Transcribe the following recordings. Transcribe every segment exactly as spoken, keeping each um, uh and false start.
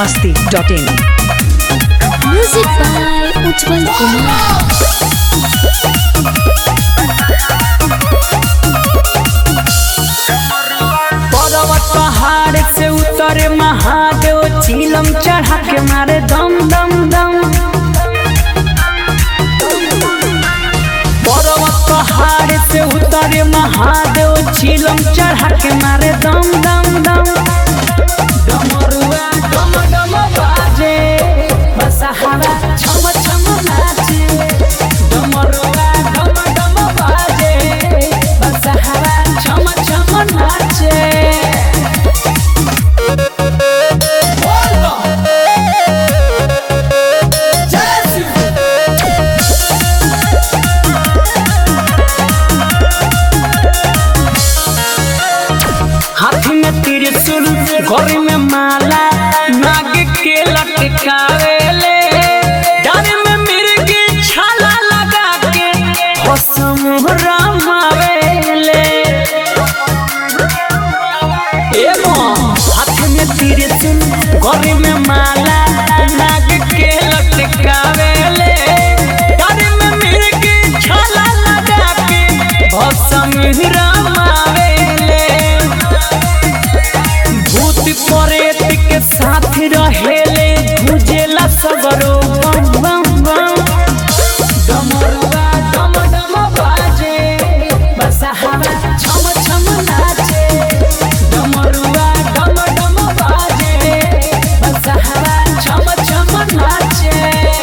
masti dot in. Music by Ujjwal Kumar. पर्वत पहाड़ से उतरे महादेव चिलम चढ़ा के मारे दम दम दम। पर्वत पहाड़ से उतरे महादेव चिलम चढ़ा के मारे दम दम दम। डमरुआ डम डम बाजे बसहारा छम छम नाचे। डमरुआ डम डम बाजे बसहारा छम छम नाचे। हाथ में त्रिशूल गोरी में माला नाग के लटकावेले। डाल में मिर्ग छाला लगा के भस्म रमावेले। हाथ में त्रिशूल गोरी में माला नाग के लटकावेले। डाल में मिर्ग छाला लगा के भस्म रमावेले। भूत प्रेत के साथ रहेले गुजेला सगरो बम बम बम। डमरुआ डम डम बाजे बसहारा छम छम नाचे। डमरुआ डम डम बाजे बसहारा छम छम नाचे।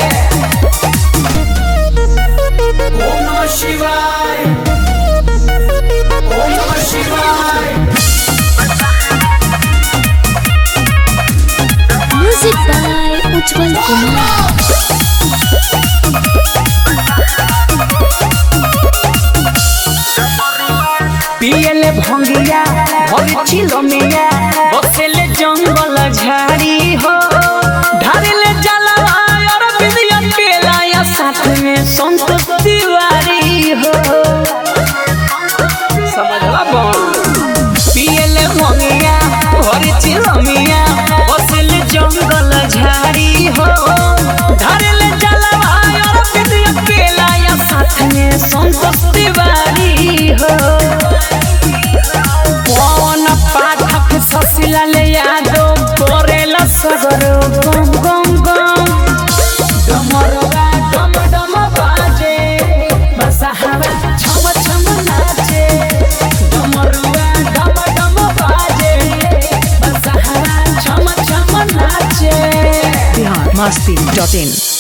ओम नमः शिवाय ओम नमः शिवाय। Music by Ujjwal Kumar. पियले भंगिया भरी चिलमिया बसेले जंगल झाड़ी हो। ढारेले जलवा और विद्या केला या साथ में संतोष तिवारी हो। समझला बन पियले भंगिया भरी चिलमिया बसेले जंगल झाड़ी हो। ढारेले जलवा और विद्या केला या साथ में संतोष तिवारी हो। पवन पाठक ससिला ले यादो करेला सगरो गम गम गम। डमरुआ डम डम बाजे बसहारा छम छम नाचे। डमरुआ डम डम बाजे बसहारा छम छम नाचे। Bihar masti dot in.